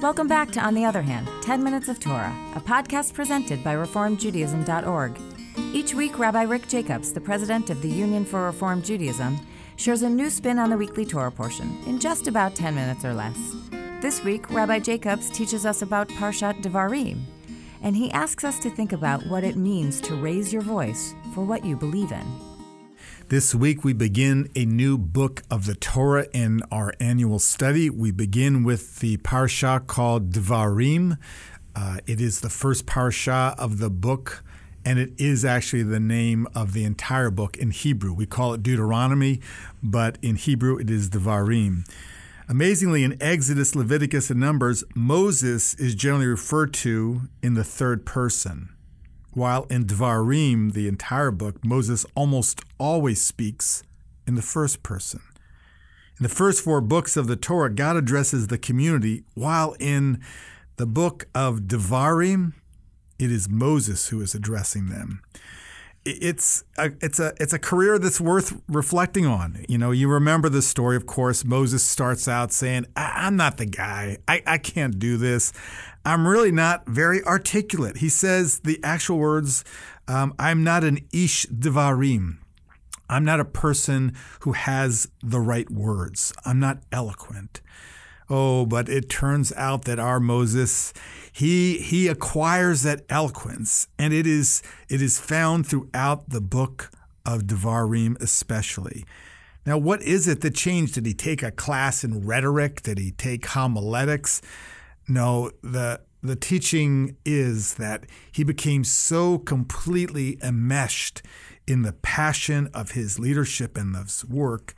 Welcome back to On the Other Hand, 10 Minutes of Torah, a podcast presented by ReformedJudaism.org. Each week, Rabbi Rick Jacobs, the president of the Union for Reform Judaism, shares a new spin on the weekly Torah portion in just about 10 minutes or less. This week, Rabbi Jacobs teaches us about Parshat Devarim, and he asks us to think about what it means to raise your voice for what you believe in. This week we begin a new book of the Torah in our annual study. We begin with the parsha called Devarim. It is the first parsha of the book, and it is actually the name of the entire book in Hebrew. We call it Deuteronomy, but in Hebrew it is Devarim. Amazingly, in Exodus, Leviticus, and Numbers, Moses is generally referred to in the third person, while in Devarim, the entire book, Moses almost always speaks in the first person. In the first four books of the Torah, God addresses the community, while in the book of Devarim, it is Moses who is addressing them. It's a career that's worth reflecting on. You know, you remember the story, of course. Moses starts out saying, I'm not the guy. I can't do this. I'm really not very articulate. He says the actual words, I'm not an ish devarim. I'm not a person who has the right words. I'm not eloquent. Oh, but it turns out that our Moses, he acquires that eloquence, and it is found throughout the book of Devarim especially. Now, what is it that changed? Did he take a class in rhetoric? Did he take homiletics? No, the teaching is that he became so completely enmeshed in the passion of his leadership and of his work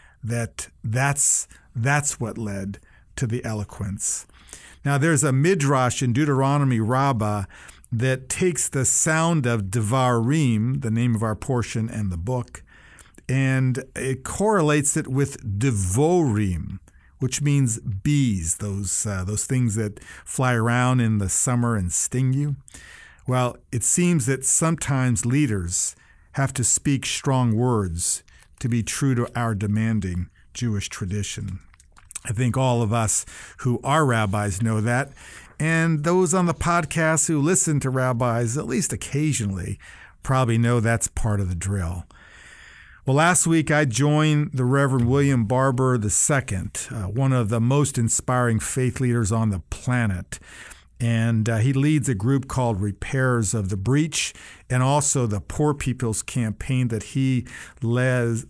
that's what led to the eloquence. Now, there's a midrash in Deuteronomy Rabbah that takes the sound of Devarim, the name of our portion and the book, and it correlates it with Devorim, which means bees, those things that fly around in the summer and sting you. Well, it seems that sometimes leaders have to speak strong words to be true to our demanding Jewish tradition. I think all of us who are rabbis know that, and those on the podcast who listen to rabbis, at least occasionally, probably know that's part of the drill. Well, last week I joined the Reverend William Barber II, one of the most inspiring faith leaders on the planet. And he leads a group called Repairers of the Breach, and also the Poor People's Campaign that he led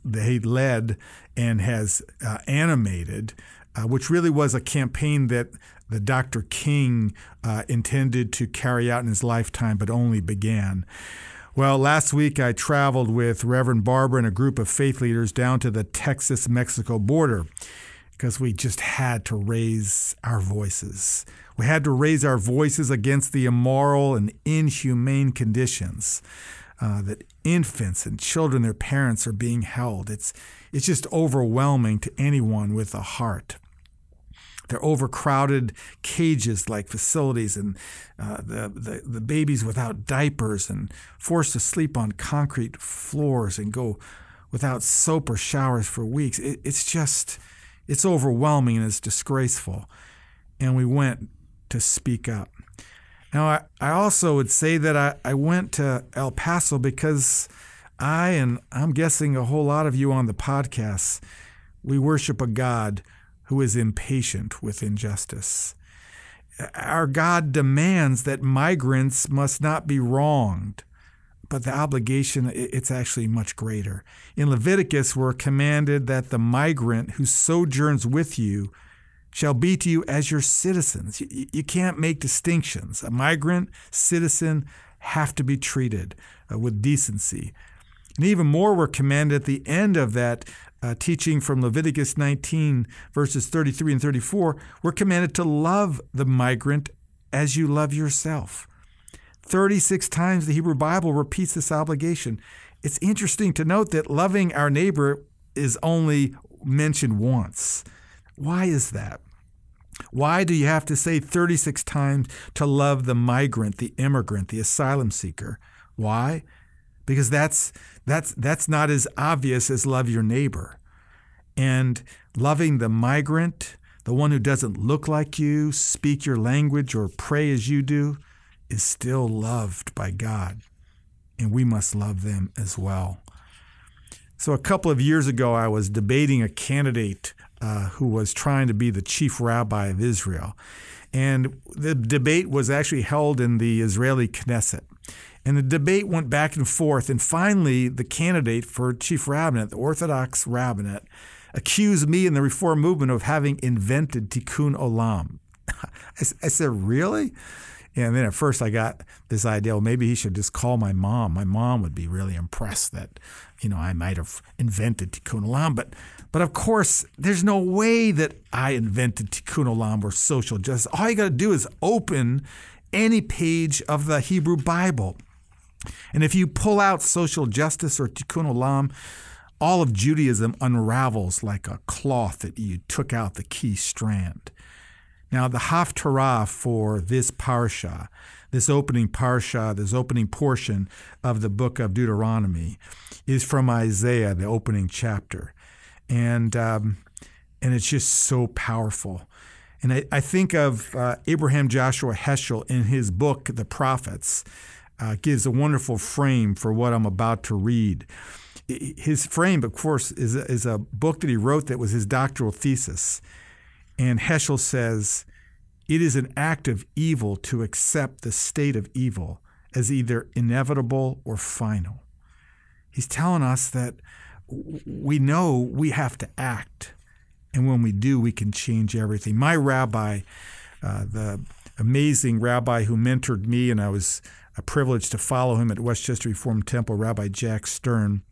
and has animated, which really was a campaign that the Dr. King intended to carry out in his lifetime, but only began. Well, last week I traveled with Reverend Barber and a group of faith leaders down to the Texas-Mexico border because we just had to raise our voices. We had to raise our voices against the immoral and inhumane conditions that infants and children, their parents, are being held. It's just overwhelming to anyone with a heart. They're overcrowded cages like facilities, and the babies without diapers and forced to sleep on concrete floors and go without soap or showers for weeks. It's overwhelming and it's disgraceful. And we went to speak up. Now, I also would say that I went to El Paso because I'm guessing a whole lot of you on the podcast, we worship a God who is impatient with injustice. Our God demands that migrants must not be wronged, but the obligation, it's actually much greater. In Leviticus, we're commanded that the migrant who sojourns with you shall be to you as your citizens. You can't make distinctions. A migrant, citizen have to be treated with decency. And even more, we're commanded at the end of that teaching from Leviticus 19, verses 33 and 34, we're commanded to love the migrant as you love yourself. 36 times the Hebrew Bible repeats this obligation. It's interesting to note that loving our neighbor is only mentioned once. Why is that? Why do you have to say 36 times to love the migrant, the immigrant, the asylum seeker? Why? Because that's not as obvious as love your neighbor. And loving the migrant, the one who doesn't look like you, speak your language, or pray as you do, is still loved by God, and we must love them as well. So a couple of years ago, I was debating a candidate who was trying to be the chief rabbi of Israel. And the debate was actually held in the Israeli Knesset. And the debate went back and forth. And finally, the candidate for chief rabbinate, the Orthodox rabbinate, accused me and the Reform movement of having invented Tikkun Olam. I said, really? And then at first I got this idea, well, maybe he should just call my mom. My mom would be really impressed that, I might have invented Tikkun Olam. But of course, there's no way that I invented Tikkun Olam or social justice. All you got to do is open any page of the Hebrew Bible. And if you pull out social justice or Tikkun Olam, all of Judaism unravels like a cloth that you took out the key strand. Now, the Haftarah for this parsha, this opening portion of the book of Deuteronomy, is from Isaiah, the opening chapter. And it's just so powerful. And I think of Abraham Joshua Heschel in his book, The Prophets, gives a wonderful frame for what I'm about to read. His frame, of course, is a book that he wrote that was his doctoral thesis. And Heschel says, it is an act of evil to accept the state of evil as either inevitable or final. He's telling us that we know we have to act, and when we do, we can change everything. My rabbi, the amazing rabbi who mentored me, and I was privileged to follow him at Westchester Reformed Temple, Rabbi Jack Stern,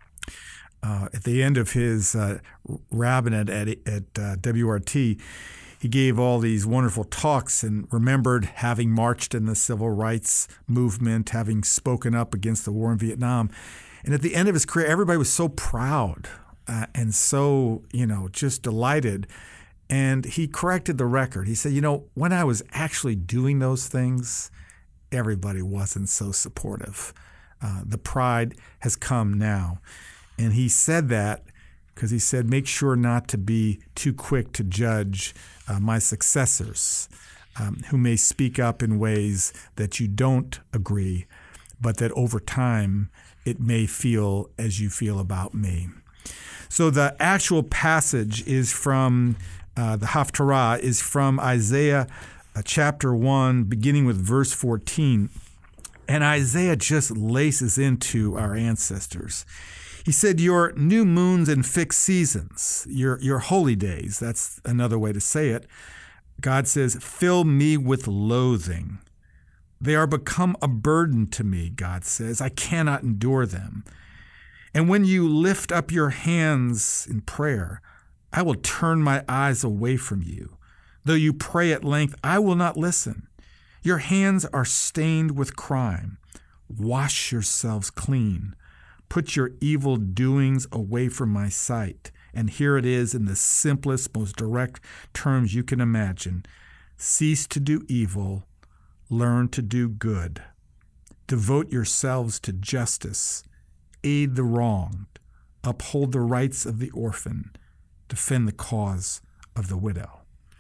at the end of his rabbinate at WRT, he gave all these wonderful talks and remembered having marched in the civil rights movement, having spoken up against the war in Vietnam. And at the end of his career, everybody was so proud and so, just delighted. And he corrected the record. He said, when I was actually doing those things, everybody wasn't so supportive. The pride has come now. And he said that because he said, make sure not to be too quick to judge my successors who may speak up in ways that you don't agree, but that over time it may feel as you feel about me. So the actual passage is from the Haftarah is from Isaiah chapter 1, beginning with verse 14. And Isaiah just laces into our ancestors. He said, your new moons and fixed seasons, your holy days, that's another way to say it. God says, fill me with loathing. They are become a burden to me, God says. I cannot endure them. And when you lift up your hands in prayer, I will turn my eyes away from you. Though you pray at length, I will not listen. Your hands are stained with crime. Wash yourselves clean. Put your evil doings away from my sight. And here it is in the simplest, most direct terms you can imagine. Cease to do evil. Learn to do good. Devote yourselves to justice. Aid the wronged. Uphold the rights of the orphan. Defend the cause of the widow.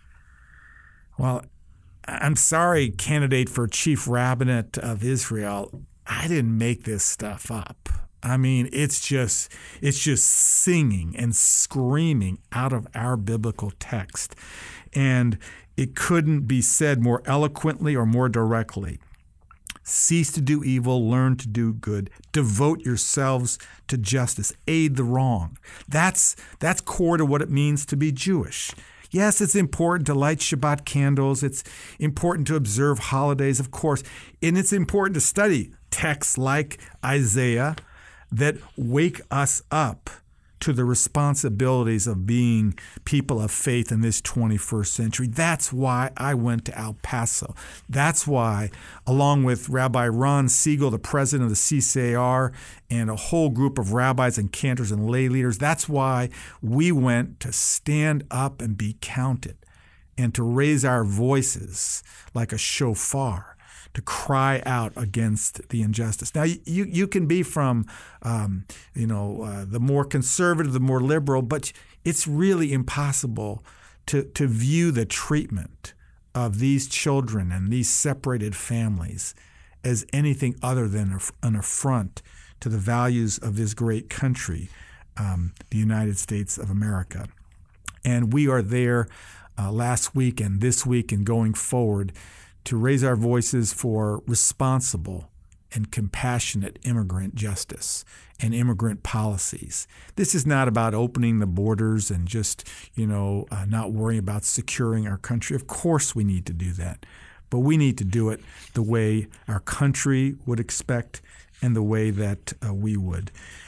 Well, I'm sorry, candidate for chief rabbinate of Israel. I didn't make this stuff up. I mean, it's just singing and screaming out of our biblical text. And it couldn't be said more eloquently or more directly. Cease to do evil, learn to do good, devote yourselves to justice, aid the wrong. That's core to what it means to be Jewish. Yes, it's important to light Shabbat candles. It's important to observe holidays, of course. And it's important to study texts like Isaiah that wake us up to the responsibilities of being people of faith in this 21st century. That's why I went to El Paso. That's why, along with Rabbi Ron Siegel, the president of the CCAR, and a whole group of rabbis and cantors and lay leaders, that's why we went to stand up and be counted and to raise our voices like a shofar, to cry out against the injustice. Now, you can be from, the more conservative, the more liberal, but it's really impossible to view the treatment of these children and these separated families as anything other than an affront to the values of this great country, the United States of America. And we are there last week and this week and going forward to raise our voices for responsible and compassionate immigrant justice and immigrant policies. This is not about opening the borders and just, not worrying about securing our country. Of course we need to do that, but we need to do it the way our country would expect and the way that we would.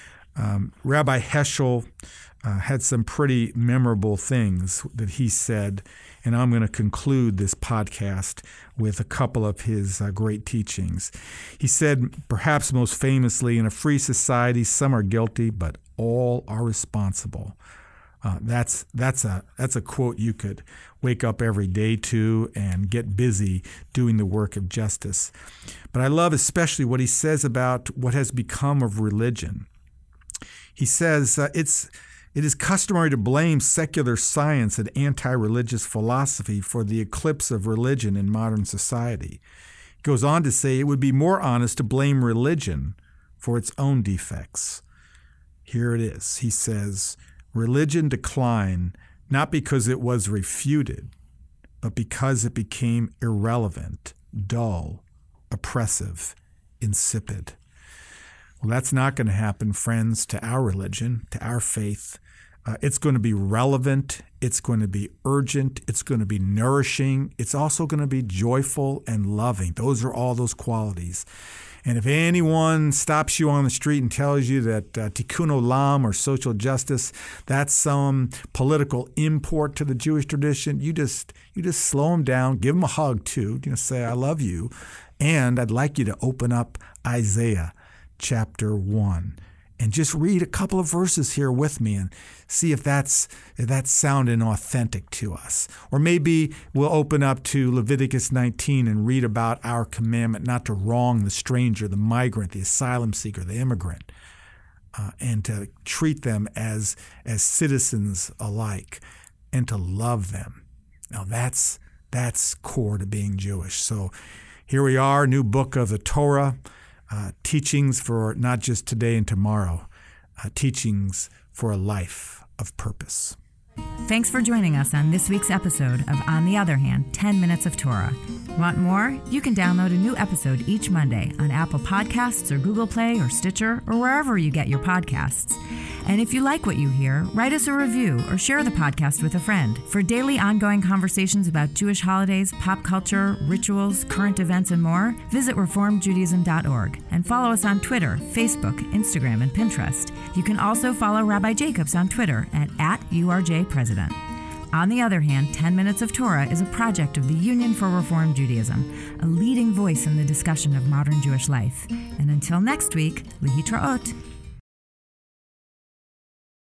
Rabbi Heschel had some pretty memorable things that he said, and I'm going to conclude this podcast with a couple of his great teachings. He said, perhaps most famously, in a free society, some are guilty, but all are responsible. That's a quote you could wake up every day to and get busy doing the work of justice. But I love especially what he says about what has become of religion. He says, it is customary to blame secular science and anti-religious philosophy for the eclipse of religion in modern society. He goes on to say it would be more honest to blame religion for its own defects. Here it is. He says, religion declined not because it was refuted, but because it became irrelevant, dull, oppressive, insipid. Well, that's not going to happen, friends, to our religion, to our faith. It's going to be relevant. It's going to be urgent. It's going to be nourishing. It's also going to be joyful and loving. Those are all those qualities. And if anyone stops you on the street and tells you that tikkun olam or social justice, that's some political import to the Jewish tradition, you just slow them down, give them a hug too. Say, I love you. And I'd like you to open up Isaiah chapter 1 and just read a couple of verses here with me and see if that's sounding authentic to us. Or maybe we'll open up to Leviticus 19 and read about our commandment not to wrong the stranger, the migrant, the asylum seeker, the immigrant, and to treat them as citizens alike and to love them. Now that's core to being Jewish. So here we are, new book of the Torah. Teachings for not just today and tomorrow, teachings for a life of purpose. Thanks for joining us on this week's episode of On the Other Hand, 10 Minutes of Torah. Want more? You can download a new episode each Monday on Apple Podcasts or Google Play or Stitcher or wherever you get your podcasts. And if you like what you hear, write us a review or share the podcast with a friend. For daily ongoing conversations about Jewish holidays, pop culture, rituals, current events, and more, visit reformedjudaism.org and follow us on Twitter, Facebook, Instagram, and Pinterest. You can also follow Rabbi Jacobs on Twitter at @URJPresident. On the Other Hand, 10 Minutes of Torah is a project of the Union for Reform Judaism, a leading voice in the discussion of modern Jewish life. And until next week, Lihitraot.